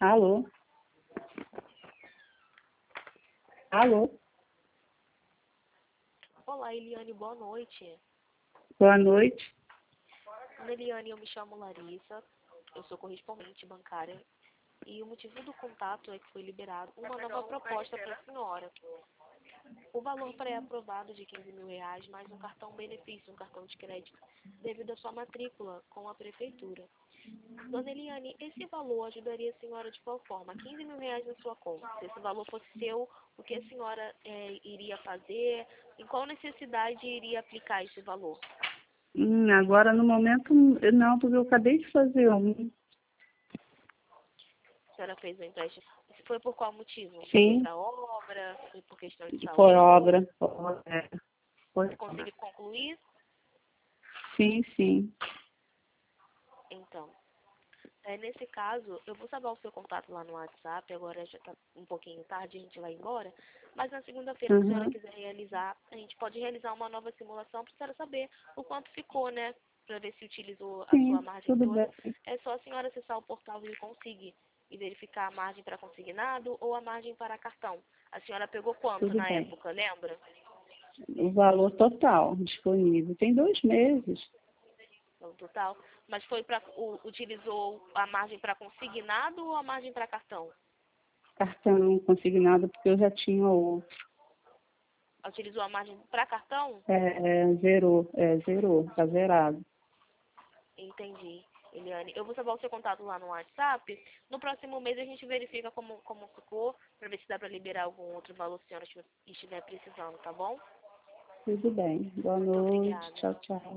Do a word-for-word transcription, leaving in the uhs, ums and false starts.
Alô? Alô? Olá, Eliane, boa noite. Boa noite. Eliane, eu me chamo Larissa, eu sou correspondente bancária e o motivo do contato é que foi liberado uma nova proposta para a senhora. O valor pré-aprovado de quinze mil reais mais um cartão benefício, um cartão de crédito, devido à sua matrícula com a prefeitura. Dona Eliane, esse valor ajudaria a senhora de qual forma? quinze mil reais na sua conta. Se esse valor fosse seu, o que a senhora é, iria fazer? Em qual necessidade iria aplicar esse valor? Hum, agora, no momento, não, porque eu acabei de fazer um. A senhora fez o empréstimo. Foi por qual motivo? Sim. Foi para obra? Foi por questão de saúde? Por obra. É, foi. Conseguiu concluir? Sim, sim. Então, é, nesse caso, eu vou salvar o seu contato lá no WhatsApp, agora já está um pouquinho tarde, a gente vai embora, mas na segunda-feira, se a senhora Uhum. quiser realizar, a gente pode realizar uma nova simulação para a senhora saber o quanto ficou, né, para ver se utilizou a sua Sim, margem tudo toda. bem. É só a senhora acessar o portal e conseguir e verificar a margem para consignado ou a margem para cartão. A senhora pegou quanto Tudo na bem. época, lembra? O valor total disponível. Tem dois meses. No total. Mas foi para, utilizou a margem para consignado ou a margem para cartão? Cartão consignado, porque eu já tinha outro. Utilizou a margem para cartão? É, é, zerou, é, zerou, tá zerado. Entendi, Eliane. Eu vou salvar o seu contato lá no WhatsApp. No próximo mês a gente verifica como, como ficou, para ver se dá para liberar algum outro valor se a senhora estiver estiver precisando, tá bom? Tudo bem. Boa Muito noite. obrigada. Tchau, tchau.